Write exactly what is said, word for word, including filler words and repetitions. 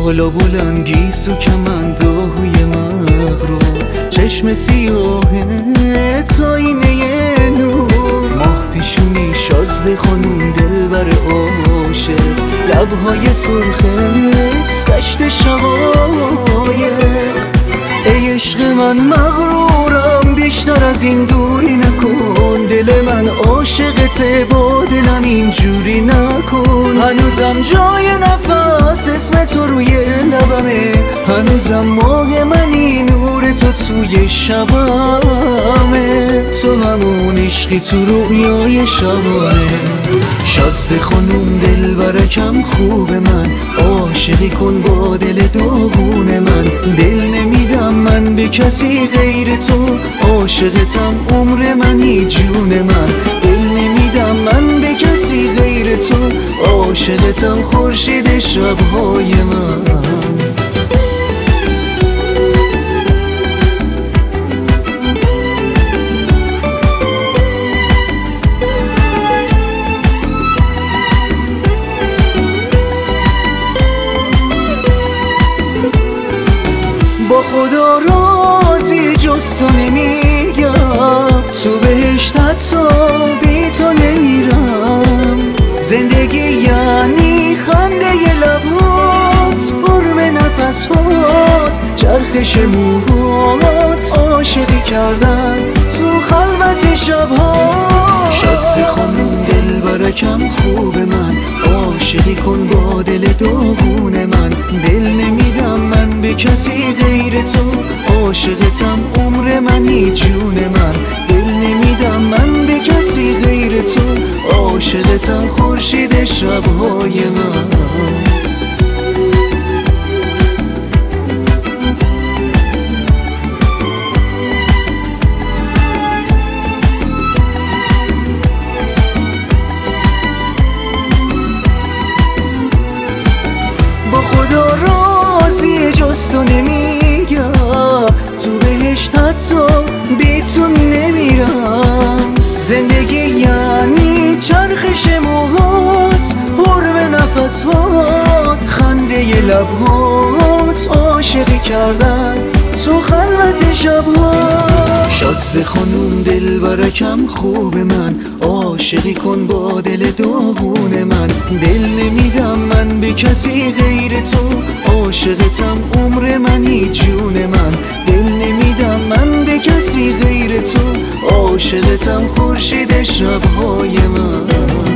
بالا بلندی سو کمنداهوی مغرور، چشم سیاهت آینه نور، ماه پیشونی شازده خانوم دلبر عاشق، لبهای سرخت دشت شقایق. ای عشق من مغرورم بیشتر از این دوری نکن، دل من عاشقته با دلم اینجوری نکن. هنوزم جای نفس اسم تو روی لبمه، هنوزم ماه منی نور تو توی شبمه، تو همون عشقی تو رویای شبانه. شازده خانوم دلبرکم خوب من، عاشقی کن با دل داغون من، دل نمیدم من به کسی غیر تو، عاشقتم عمر منی جون من، دل نمیدم من به کسی غیر تو، عاشقتم خورشید شبهای من. با خدا رازی جز تو نمیگم، تو بهشت حتی بی تو نمیرم. زندگی یعنی خنده لبات، حرم نفسات، چرخش موهات، عاشقی کردن تو خلوت شبها. شازده خانوم دلبرکم خوب من، عاشقی کن با دل داغون من، دل نمیدم من به کسی غیر تو، عاشقتم عمر منی جون من، دل نمیدم من به کسی غیر تو، عاشقتم خورشید شبهای من. با خدا رازی جز تو نمیگم، تو بهشت حتی بی تو نمیرم. زندگی یعنی چرخش موهات، حرم نفسات، خنده لبهات، عاشقی کردن تو خلوت شبها. شازده خانوم دلبرکم خوب من، عاشقی کن با دل داغون من، دل نمیدم من به کسی غیر تو، عاشقتم عمر منی جون من، دل نمیدم من به کسی غیر تو، عاشقتم خورشید شبهای من.